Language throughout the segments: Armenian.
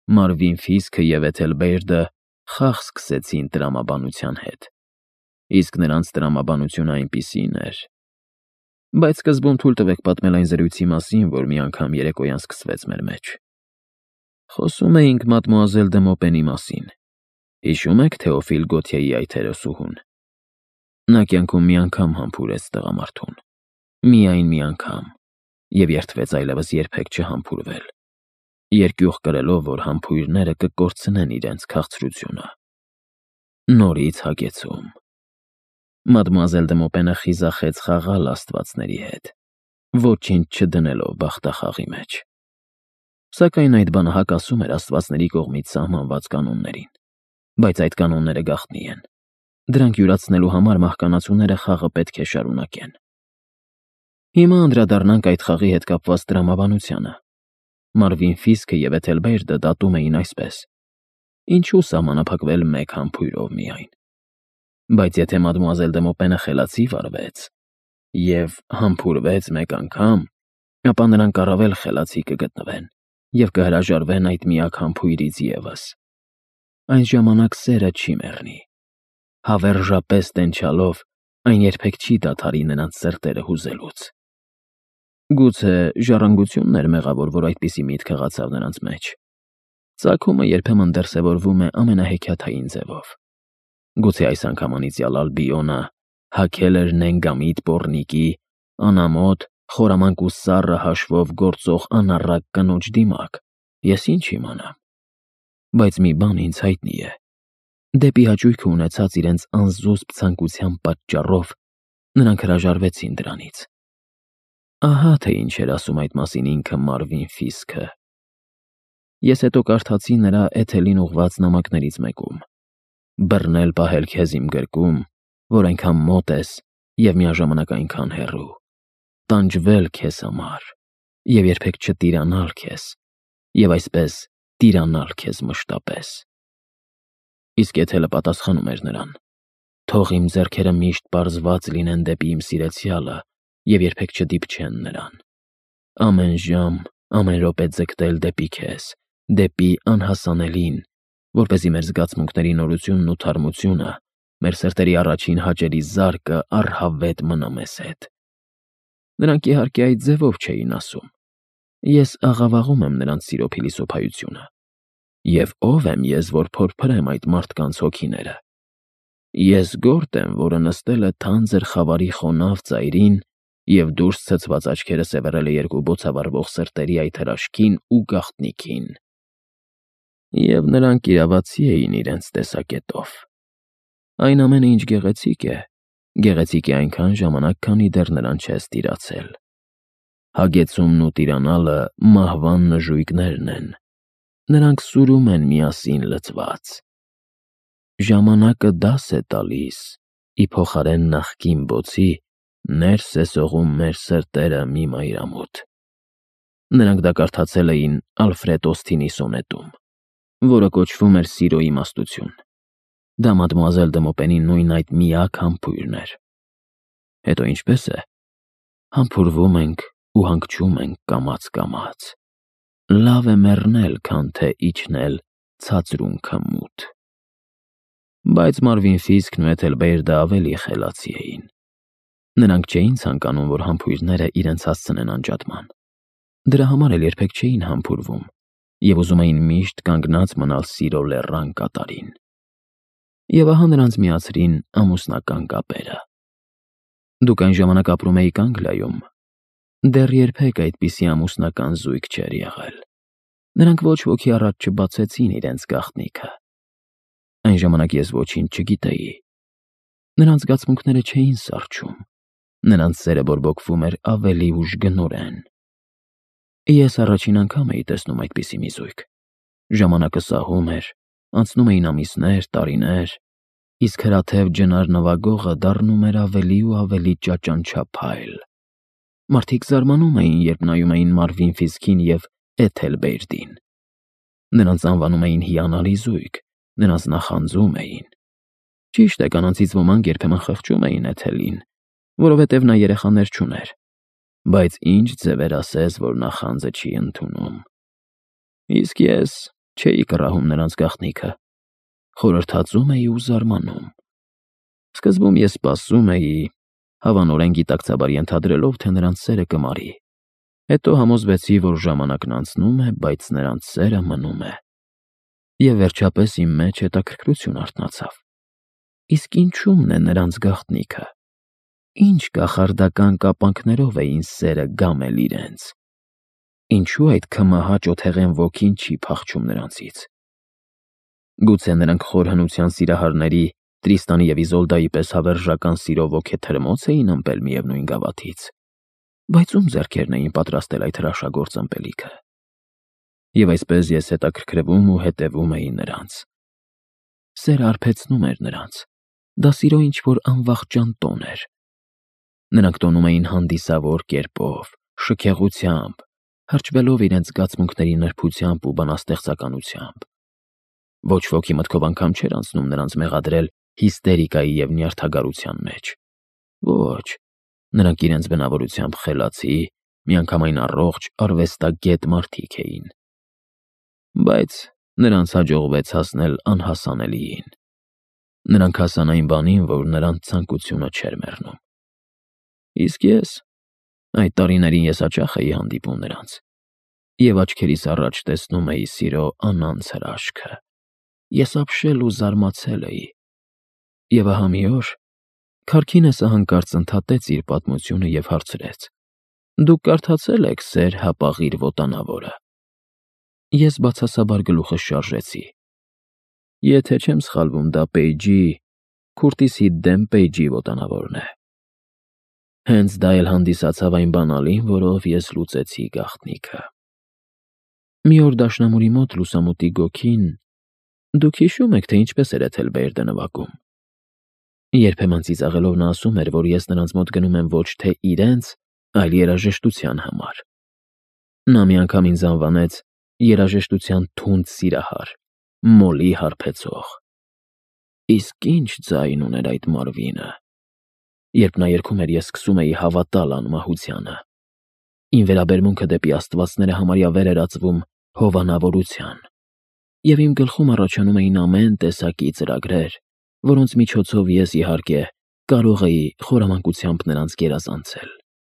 Մարվին Ֆիսքը և Էթելբերդը խաղ սկսեցին տրամաբանության հետ, իսկ նրանց տրամաբանությունը այնպիսին էր… Բայց սկզբում թույլ տվեք պատմել այն զրույցի մասին, որ մի անգամ երեկոյան սկսվեց մեր մեջ։ Խոսում էինք մադմուազել դը Մոպենի մասին։ Հիշում եք Թեոֆիլ Գոթյեի այդ հերոսուհուն։ Նա կյանքում մի անգամ համբուրեց տղամարդուն։ Միայն մի անգամ, և երդվեց այլևս երբեք չհամբուրվել, երկյուղ կրելով, որ համբույրները կկորցնեն իրենց քաղցրությունը։ Նորից հագեցում։ Մադմուազել դը Մոպենը խիզախեց խաղալ աստվածների հետ, ոչինչ չդնելով բախտախաղի մեջ։ Սակայն այդ բանը հակասում էր աստվածների կողմից սահմանված կանոններին, բայց այդ կանոնները գաղտնի են։ Դրանք յուրացնելու համար մահկանացուները խաղը պետք է շարունակեն։ Հիմա անդրադառնանք այդ խաղի հետ կապված տրամաբանությանը։ Մարվին Ֆիսքը և Էթելբերդը դատում էին այսպես. ինչու սահմանափակվել մեկ համբույրով միայն։ Բայց եթե մադմուազել դը Մոպենը խելացի վարվեց և համբուրվեց մեկ անգամ, ապա նրանք առավել խելացի կգտնվեն և կհրաժարվեն այդ միակ համբույրից ևս։ Այն ժամանակ սերը չի մեռնի։ Հավերժապես տենչալով, այն երբեք չի դադարի նրանց սրտերը հուզելուց։ Գուցե ժառանգությունն էր մեղավոր, որ այդպիսի միտք հղացավ նրանց մեջ։ Ծագումը երբեմն դրսևորվում է ամենահեքիաթային ձևով։ Գուցե այս անգամ անիծյալ Ալբիոնը հագել էր նենգամիտ պոռնիկի, անամոթ, խորամանկ ու սառը հաշվով գործող անառակ կնոջ դիմաք, ես ինչ իմանամ։ Բայց մի բան ինձ հայտնի է. դեպի հաճույքը ունեցած իրենց անզուսպ ցանկության պատճառով նրանք հրաժարվեցին դրանից։ Ահա թե ինչ էր ասում այդ մասին ինքը Մարվին Ֆիսքը։ Ես հետո կարդացի նրա Էթելին ուղղված նամակներից մեկում. բռնել պահել քեզ իմ գրկում, որ այնքան մոտ ես և միաժամանակ այնքան հեռու, տանջվել քեզ համար և երբեք չտիրանալ քեզ, և այսպես տիրանալ քեզ մշտապես։ Իսկ Էթելը պատասխանում էր նրան. թող իմ ձեռքերը միշտ պարզված լինեն դեպի իմ սիրեցյալը և երբեք չդիպչեն նրան։ Ամեն ժամ, ամեն րոպե ձգտել դեպի քեզ, դեպի անհասանելին, որպեսզի մեր զգացմունքների նորությունն ու թարմությունը, մեր սրտերի առաջին հաճելի զարկը առհավետ մնա մեզ հետ։ Նրանք իհարկե այդ ձևով չէին ասում։ Ես աղավաղում եմ նրանց սիրո փիլիսոփայությունը։ Եվ ով եմ ես, որ փորփրեմ այդ մարդկանց հոգիները։ Ես գորտ եմ, որը նստել է թանձր խավարի խոնավ ծայրին և դուրս ցցված աչքերը սևեռել է երկու բոցավառվող սրտերի այդ հրաշքին ու գաղտնիքին։ Եվ նրանք իրավացի էին իրենց տեսակետով։ Այն ամենը, ինչ գեղեցիկ է այնքան ժամանակ, քանի դեռ նրան չես տիրացել։ Հագեցումն ու տիրանալը մահվան նժույգներն են։ Նրանք սուրում են միասին լցված։ Ժամանակը դաս է տալիս, ի փոխարեն նախկին բոցի, ներս է սողում մեր սրտերը մի մայրամուտ։ Նրանք դա կարդացել էին Ալֆրեդ Օսթինի սոնետում, որը կոչվում էր Սիրո իմաստություն։ Դա մադմուազել դը Մոպենի նույն այդ միակ համբույրն էր։ Հետո ինչպե՞ս է։ Համբուրվում ենք ու հանգչում ենք կամաց։ Լավ է մեռնել, քան թե իջնել ցածրունքը մութ։ Բայց Մարվին Ֆիսքն ու Էթելբերդը ավելի խելացի էին։ Նրանք չէին ցանկանում, որ համբույրները իրենց հասցնեն անջատման։ Դրա համար էլ երբեք չէին համբուրվում և ուզում էին միշտ կանգնած մնալ սիրո լեռան կատարին։ Եվ ահա նրանց միացրին ամուսնական կապերը։ Դուք այն ժամանակ ապրում էիք Անգլիայում։ Դեռ երբեք այդպիսի ամուսնական զույգ չէր եղել։ Նրանք ոչ ոքի առաջ չբացեցին իրենց գաղտնիքը։ Այն ժամանակ ես ոչինչ չգիտեի։ Նրանց զգացմունքները չէին սառչում։ Նրանց սերը բորբոքվում էր ավելի ուժգնորեն։ Ես առաջին անգամ էի տեսնում այդպիսի մի զույգ։ Ժամանակը սահում էր, անցնում էին ամիսներ, տարիներ, իսկ հրաթև ջնար նվագողը դառնում էր ավելի ու ավելի ճաճանչափայլ։ Մարդիկ զարմանում էին, երբ նայում էին Մարվին Ֆիսքին և Էթելբերդին։ Նրանց անվանում էին հիանալի զույգ, նրանց նախանձում էին։ Ճիշտ է, կանանցից ոմանք երբեմն խղճում էին Էթելին, որովհետև նա երեխաներ չուներ։ Բայց ինչ ձևեր ասես, որ նախանձը չի ընդունում։ Իսկ ես Չէի կռահում նրանց գաղտնիքը, խորհրդածում էի ու զարմանում։ Սկզբում ես սպասում էի, հավանորեն գիտակցաբար ենթադրելով, թե նրանց սերը կմարի։ Հետո համոզվեցի, որ ժամանակն անցնում է, բայց նրանց սերը մնում է։ Եվ վերջապես իմ մեջ հետաքրքրություն արթնացավ։ Իսկ ինչու՞մն է նրանց գաղտնիքը։ Ինչ կախարդական կապանքներով էին սերը գամել իրենց։ Ինչու այդ քմահաճ օթեղեն ոգին չի փախչում նրանցից։ Գուցե նրանք խոր հնության սիրահարների Տրիստանի և Իզոլդայի պես հավերժական սիրով ոգեթրմոց էին ըմպել միևնույն գավաթից, բայց ում ձեռքերն էին պատրաստել այդ հրաշագործ ըմպելիքը։ Եվ այսպես ես հետաքրքրվում ու հետևում էի նրանց։ Սերը արբեցնում էր նրանց։ Դա սիրո ինչ-որ անվախճան տոն էր։ Նրանք տոնում էին հանդիսավոր կերպով, շքեղությամբ, հրճվելով իրենց զգացմունքների նրբությամբ ու բանաստեղծականությամբ։ Ոչ ոքի մտքով անգամ չէր անցնում նրանց մեղադրել հիստերիկայի և նյարդագարության մեջ։ Ոչ, նրանք իրենց բնավորությամբ խելացի, միանգամայն առողջ, արվեստագետ մարդիկ էին։ Բայց նրանց հաջողվեց հասնել անհասանելիին։ Նրանք հասան այն բանին, որ նրանց ցանկությունը չէր մեռնում։ Իսկ ես, այդ տարիներին ես հաճախ էի հանդիպում նրանց, և աչքերիս առաջ տեսնում էի սիրո անանց հրաշքը։ Ես ապշել ու զարմացել էի։ Եվ ահա մի օր Քարքինեսը հանկարծ ընդհատեց իր պատմությունը և հարցրեց. «Դուք կարդացե՞լ եք Սեր հապաղիր ոտանավորը»։ Ես բացասաբար գլուխս շարժեցի։ Եթե չեմ սխալվում, դա Քուրտիս Հիդդեմ Պեյջի ոտանավորն է։ Հենց դա էլ հանդիսացավ այն բանալին, որով ես լուծեցի գաղտնիքը։ Մի օր դաշնամուրի մոտ լուսամուտի գոգին, դուք հիշո՞ւմ եք, թե ինչպես էր Էթել Բեյրդը նվագում։ Երբեմն ծիծաղելով նա ասում էր, որ ես նրանց մոտ գնում եմ ոչ թե իրենց, այլ երաժշտության համար։ Նա մի անգամ ինձ անվանեց երաժշտության թունդ սիրահար, մոլի հարբեցող։ Իսկ ինչ ձայն ուներ այդ Մարվինը։ Երբ նա երգում էր, ես սկսում էի հավատալ անմահությանը։ Իմ վերաբերմունքը դեպի աստվածները համարյա վեր էր ածվում հովանավորության, և իմ գլխում առաջանում էին ամեն տեսակի ծրագրեր, որոնց միջոցով ես, իհարկե, կարող էի խորամանկությամբ նրանց գերազանցել։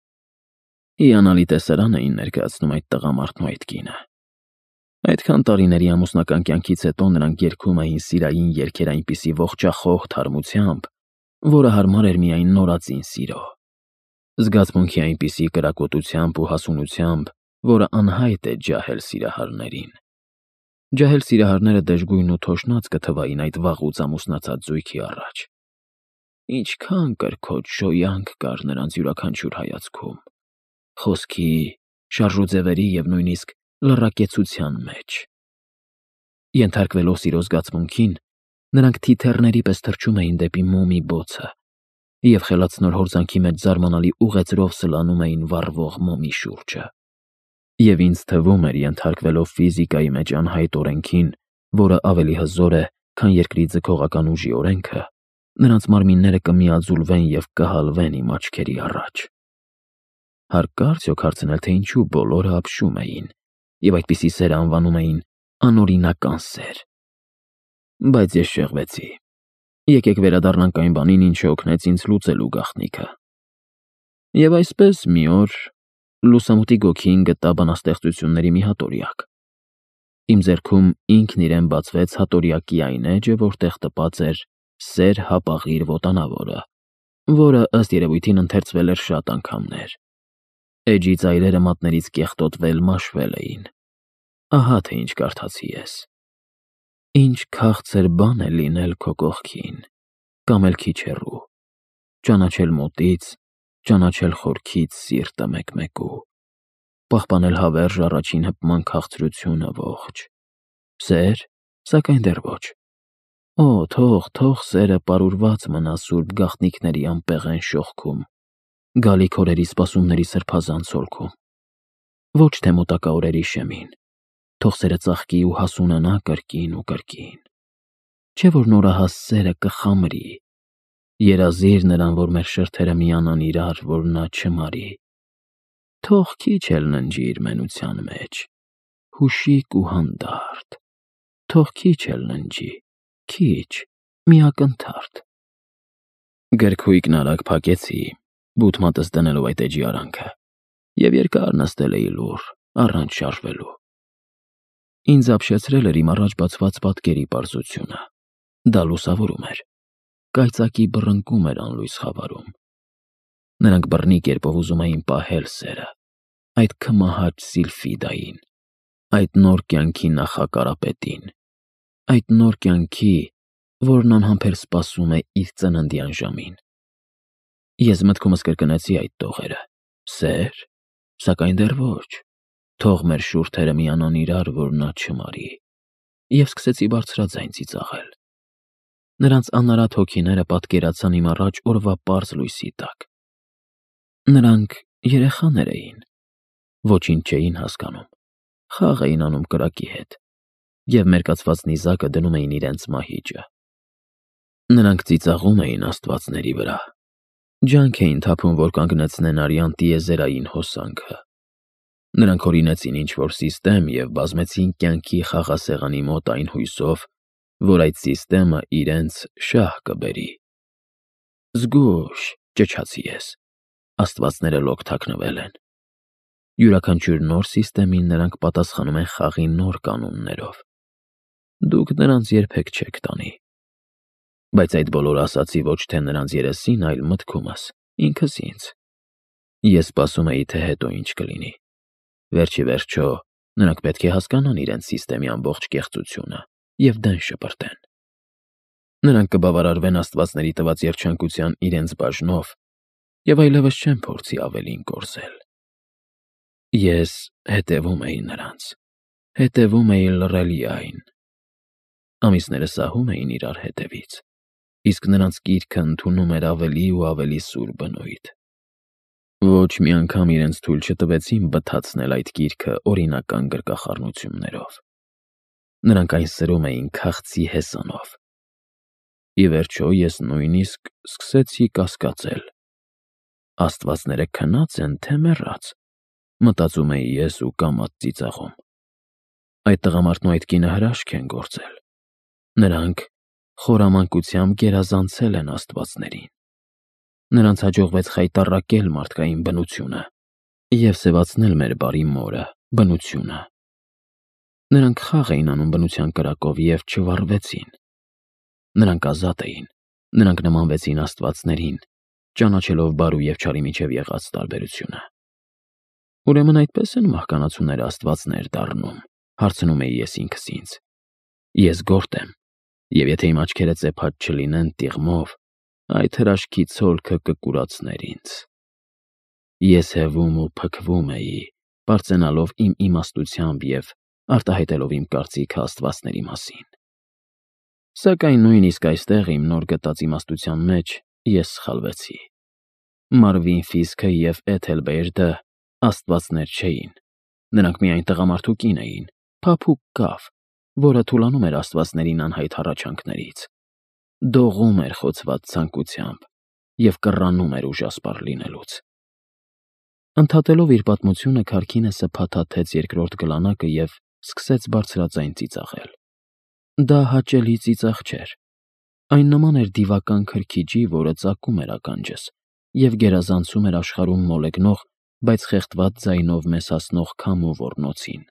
Հիանալի տեսարան էին ներկայացնում այդ տղամարդն ու այդ կինը։ Այդքան տարիների ամուսնական կյանքից հետո նրանք երգում էին սիրային երգեր այնպիսի ողջախոհ թարմությամբ, որը հարմար էր միայն նորածին սիրո։ Զգացմունքի այնպիսի կրակոտությամբ ու հասունությամբ, որը անհայտ է ջահել սիրահարներին։ Ջահել սիրահարները դժգույն ու թոշնած կթվային այդ վաղուց ամուսնացած զույգի առաջ։ Ինչքան կրքոտ շոյանք կար նրանց յուրաքանչյուր հայացքում, խոսքի, շարժուձևերի և նույնիսկ լռակեցության մեջ։ Ենթարկվելով սիրո զգացմունքին, նրանք թիթեռների պես թռչում էին դեպի մոմի բոցը և խելացնոր հորձանքի մեջ զարմանալի ուղեծրով սլանում էին վառվող մոմի շուրջը։ Եվ ինձ թվում էր, ենթարկվելով ֆիզիկայի մեջ անհայտ օրենքին, որը ավելի հզոր է, քան երկրի ձգողական ուժի օրենքը, նրանց մարմինները կմիաձուլվեն և կհալվեն իմ աչքերի առաջ։ Հարկ կա արդյոք հարցնել, թե ինչու բոլորը ապշում էին, և այդպիսի սեր անվանում էին անօրինական սեր։ Բայց ես շեղվեցի։ Եկեք վերադառնանք այն բանին, ինչը օգնեց ինձ լուծելու գաղտնիքը։ Եվ այսպես մի օր լուսամուտի գոգին գտա բանաստեղծությունների մի հատորյակ։ Իմ ձեռքում ինքն իրեն բացվեց հատորյակի այն էջը, որտեղ տպած էր Սեր հապաղիր ոտանավորը, որը ըստ երևույթին ընթերցվել էր շատ անգամներ։ Էջի ծայրերը մատներից կեղտոտվել մաշվել էին։ Ահա թե ինչ կարդացի ես. Ինչ քաղցր բան է լինել քո կողքին, կամ էլ քիչ հեռու, ճանաչել մոտից, ճանաչել խորքից սիրտը մեկ-մեկու, պահպանել հավերժ առաջին հպման քաղցրությունը ողջ, սեր, սակայն դեռ ոչ։ Օ, թող սերը պարուրված մնա սուրբ գաղտնիքների անպեղեն շողքում, գալիք օրերի սպասումների սրբազան ցոլքում։ Ոչ թե մոտակա օրերի շեմին, թող սերը ծաղկի ու հասունանա կրկին ու կրկին։ Չէ որ նորահաս սերը կխամրի, երազիր նրան, որ մեր շրթերը միանան իրար, որ նա չմարի։ Թող քիչ էլ ննջի իր մենության մեջ, հուշիկ ու հանդարտ, թող քիչ էլ ննջի, քիչ, մի ակնթարթ։ Գրքույկն արագ փակեցի, բութմատս դնելով այդ էջի արանքը, և երկար նստել էի լուռ, առանց շարժվելու։ Ինձ ապշեցրել էր իմ առաջ բացված պատկերի պարզությունը։ Դա լուսավորում էր, կայծակի բռնկում էր անլույս խավարում։ Նրանք բռնի կերպով ուզում էին պահել սերը, այդ քմահաճ Սիլֆիդային, այդ նոր կյանքի նախակարապետին, այդ նոր կյանքի, որն անհամբեր սպասում է իր ծննդյան ժամին։ Ես մտքումս կրկնեցի այդ տողերը. սեր, սակայն դեռ ոչ, թող մեր շուրթերը միանան իրար, որ նա չմարի, և սկսեցի բարձրաձայն ծիծաղել։ Նրանց անարատ հոգիները պատկերացան իմ առաջ օրվա պարզ լույսի տակ։ Նրանք երեխաներ էին, ոչինչ չէին հասկանում, խաղ էին անում կրակի հետ, և մերկացված նիզակը դնում էին իրենց մահիճը։ Նրանք ծիծաղում էին աստվածների վրա, ջանք էին թափում, որ կանգնեցնեն արյան տիեզերային հոսանքը։ Նրանք օրինեցին ինչ-որ սիստեմ և բազմեցին կյանքի խաղասեղանի մոտ այն հույսով, որ այդ սիստեմը իրենց շահ կբերի։ Զգույշ, ճչացի ես, աստվածները լոկ թաքնվել են։ Յուրաքանչյուր նոր սիստեմին նրանք պատասխանում են խաղի նոր կանոններով։ Դուք նրանց երբեք չեք տանի։ Բայց այդ բոլորը ասացի ոչ թե նրանց երեսին, այլ մտքումս, ինքս ինձ։ Ես սպասում էի, թե հետո ինչ կլինի։ Վերջի վերջո, նրանք պետք է հասկանան իրենց սիստեմի ամբողջ կեղծությունը և դեն շպրտեն։ Նրանք կբավարարվեն աստվածների տված երջանկության իրենց բաժնով և այլևս չեն փորձի ավելին կորզել։ Ես հետևում էի նրանց, հետևում էի լռելիային։ Ամիսները սահում էին իրար հետևից, իսկ նրանց կիրքը ընդունում էր ավելի ու ավելի սուր բնույթ։ Ոչ մի անգամ իրենց թույլ չտվեցին բթացնել այդ կիրքը օրինական գրկախառնություններով։ Նրանք այն սրում էին քաղցի հեսանով։ Ի վերջո ես նույնիսկ սկսեցի կասկածել. աստվածները քնա՞ծ են, թե մեռած, մտածում էի ես ու կամաց ծիծաղում։ Այդ տղամարդն ու այդ կինը հրաշք են գործել։ Նրանք խորամանկությամբ գերազանցել են աստվածներին։ Նրանց հաջողվեց խայտառակել մարդկային բնությունը և սևացնել մեր բարի մորը, բնությունը։ Նրանք խաղ էին անում բնության կրակով և չվառվեցին։ Նրանք ազատ էին, նրանք նմանվեցին աստվածներին, ճանաչելով բարու և չարի միջև եղած տարբերությունը։ Ուրեմն այդպես են մահկանացուները աստվածներ դառնում, հարցնում էի ես ինքս ինձ։ Ես գորտ եմ, և եթե իմ աչքերը ծեփած չլինեն տիղմով, այդ հրաշքի ցոլքը կկուրացներ ինձ։ Ես հևում ու փքվում էի, պարծենալով իմ իմաստությամբ և արտահայտելով իմ կարծիքը աստվածների մասին։ Սակայն նույնիսկ այստեղ իմ նոր գտած իմաստության մեջ ես սխալվեցի։ Մարվին Ֆիսքը և Էթելբերդը աստվածներ չէին։ Նրանք միայն տղամարդու կին էին, փափուկ կավ, որը թուլանում էր աստվածներին անհայտ հառաչանքներից, դողում էր խոցված ցանկությամբ և կռանում էր ուժասպառ լինելուց։ Ընդհատելով իր պատմությունը, Քարքինեսը փաթաթեց երկրորդ գլանակը և սկսեց բարձրաձայն ծիծաղել։ Դա հաճելի ծիծաղ չէր։ Այն նման էր դիվական քրքիջի, որը ծակում էր ականջս և գերազանցում էր աշխարհում մոլեգնող, բայց խեղդված ձայնով մեզ հասնող քամու ոռնոցին։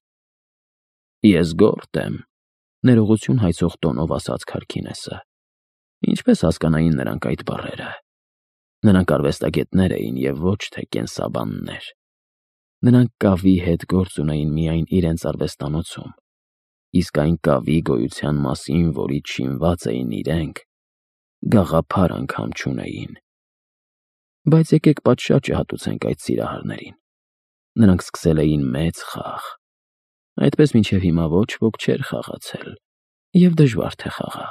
Ես գորտ եմ, ներողություն հայցող տոնով ասաց Քարքինեսը։ Ինչպես հասկանային նրանք այդ բառերը։ Նրանք արվեստագետներ էին և ոչ թե կենսաբաններ։ Նրանք կավի հետ գործ ունեին միայն իրենց արվեստանոցում, իսկ այն կավի գոյության մասին, որից շինված էին իրենք, գաղափար անգամ չունեին։ Բայց եկեք պատշաճը հատուցենք այդ սիրահարներին։ Նրանք սկսել էին մեծ խաղ։ Այդպես մինչև հիմա ոչ ոք չէր խաղացել, և դժվար թե խաղա։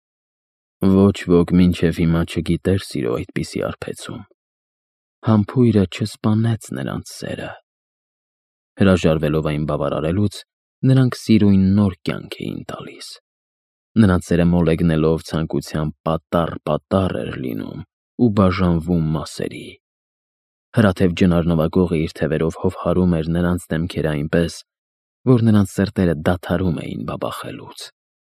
Ոչ ոք մինչև հիմա չգիտեր սիրո այդպիսի արբեցում։ Համբույրը չսպանեց նրանց սերը։ Հրաժարվելով այն բավարարելուց, նրանք սիրույն նոր կյանք էին տալիս։ Նրանց սերը մոլեգնելով ցանկությամբ պատառ էր լինում ու բաժանվում մասերի։ Հրաթև ջնար նվագողը իր թևերով հով հարում էր նրանց դեմքերը այնպես, որ նրանց սրտերը դադարում էին բաբախելուց։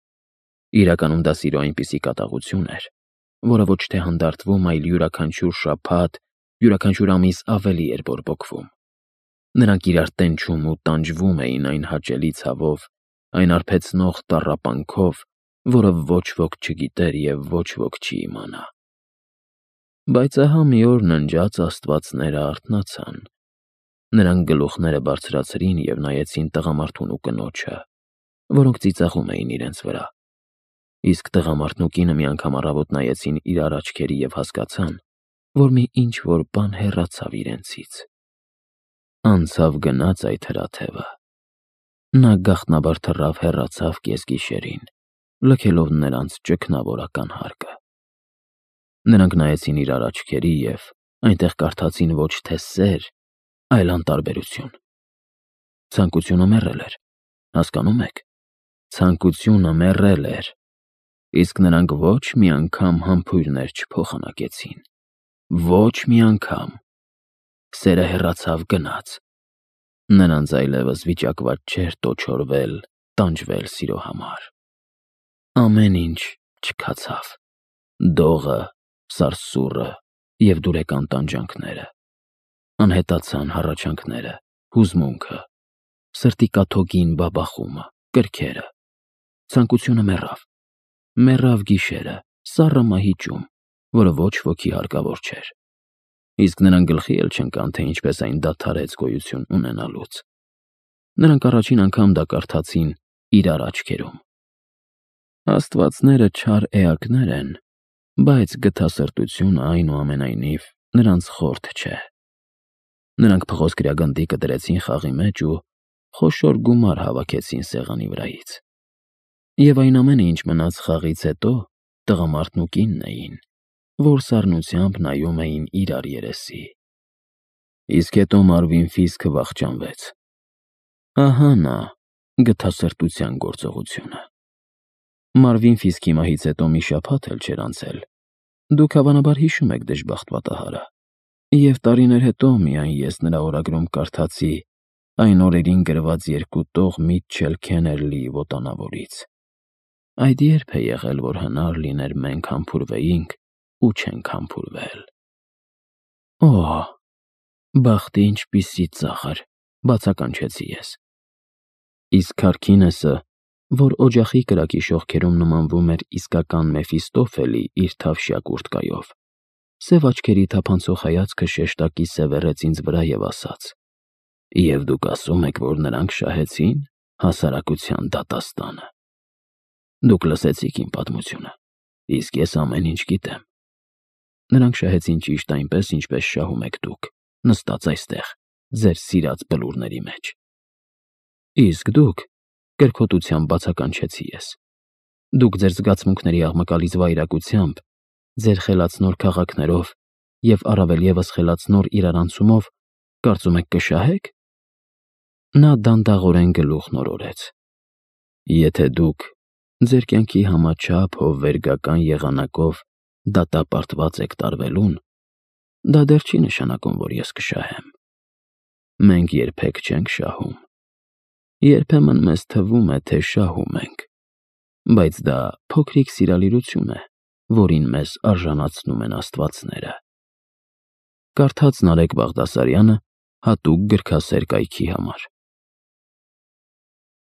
Իրականում դա սիրո այնպիսի կատաղություն էր, որը ոչ թե հանդարտվում, այլ յուրաքանչյուր շաբաթ, յուրաքանչյուր ամիս ավելի էր բորբոքվում։ Նրանք իրար տենչում ու տանջվում էին այն հաճելի ցավով, այն արբեցնող տառապանքով, որը ոչ ոք չգիտեր և ոչ ոք չի իմանա։ Բայց ահա մի օր ննջած աստվածները արթնացան։ Նրանք գլուխները բարձրացրին և նայեցին տղամարդուն ու կնոջը, որոնք ծիծաղում էին իրենց վրա։ Իսկ տղամարդն ու կինը մի անգամ առավոտ նայեցին իրար աչքերի և հասկացան, որ մի ինչ-որ բան հեռացավ իրենցից։ Անցավ գնաց այդ հրաթևը։ Նա գաղտնաբար թռավ հեռացավ կեսգիշերին, լքելով նրանց ճգնավորական հարկը։ Նրանք նայեցին իրար աչքերի և այնտեղ կարդացին ոչ թե սեր, այլ անտարբերություն։ Ցանկությունը մեռել էր, հասկանո՞ւմ եք։ Ցանկությունը մեռել էր, իսկ նրանք ոչ մի անգամ համբույրներ չփոխանակեցին։ Ոչ մի անգամ։ Սերը հեռացավ գնաց։ Նրանց այլևս վիճակված չէր տոչորվել, տանջվել սիրո համար։ Ամեն ինչ չքացավ. դողը, սարսուռը և դուրեկան տանջանքները։ Անհետացան հառաչանքները, հուզմունքը, սրտի կաթոկին բաբախումը, կրքերը։ Ցանկությունը մեռավ։ Մեռավ գիշերը, սառը մահիճում, որը ոչ ոքի հարկավոր չէր։ Իսկ նրանք գլխի էլ չընկան, թե ինչպես այն դադարեց գոյություն ունենալուց։ Նրանք առաջին անգամ դա կարդացին իրար աչքերում։ Աստվածները չար էակներ են, բայց գթասրտությունը այնուամենայնիվ նրանց խորթ չէ։ Նրանք փղոսկրյա գնդիկը դրեցին խաղի մեջ ու խոշոր գումար հավաքեցին սեղանի վրայից։ Եվ այն ամենը, ինչ մնաց խաղից հետո, տղամարդն ու կինն էին, որ սառնությամբ նայում էին իրար երեսի։ Իսկ հետո Մարվին Ֆիսքը վախճանվեց։ Ահա նա, գթասրտության գործողությունը։ Մարվին Ֆիսքի մահից հետո մի շաբաթ էլ չէր անցել։ Դուք հավանաբար հիշում եք դժբախտ պատահարը։ Եվ տարիներ հետո միայն ես նրա օրագրում կարդացի այն օրերին գրված երկու տող Միթչել Քեններլիի ոտանավորից։ Այդ երբ է եղել, որ հնար լիներ մենք համբուրվեինք ու չենք համբուրվել։ Օհ, բախտի ինչպիսի ծախր, բացականչեցի ես։ Իսկ Քարքինեսը, որ օջախի կրակի շողքերում նմանվում էր իսկական Մեֆիստոֆելի իր թավշյա կուրտկայով, սև աչքերի թափանցող հայացքը շեշտակի սևեռեց ինձ վրա և ասաց. «Եվ դուք ասում եք, որ նրանք շահեցին հասարակության դատաստանը։ Դուք լսեցիք իմ պատմությունը, իսկ ես ամեն ինչ գիտեմ։ Նրանք շահեցին ճիշտ այնպես, ինչպես շահում եք դուք, նստած այստեղ, ձեր սիրած բլուրների մեջ։ Իսկ դուք, կրքոտությամբ բացականչեցի ես, դուք ձեր զգացմունքների աղմկալից վայրագությամբ, ձեր խելացնոր քաղաքներով և առավել ևս խելացնոր իրարանցումով կարծում եք կշահեք»։ Նա դանդաղորեն գլուխն օրորեց։ Եթե դուք ձեր կյանքի համաչափ հովվերգական եղանակով դատապարտված եք տարվելուն, դա դեռ չի նշանակում, որ ես կշահեմ։ Մենք երբեք չենք շահում։ Երբեմն մեզ թվում է, թե շահում ենք, բայց դա փոքրիկ սիրալիրություն է, որին մեզ արժանացնում են աստվածները։ Կարդաց Նարեկ Բաղդասարյանը հատուկ գրքասեր կայքի համար։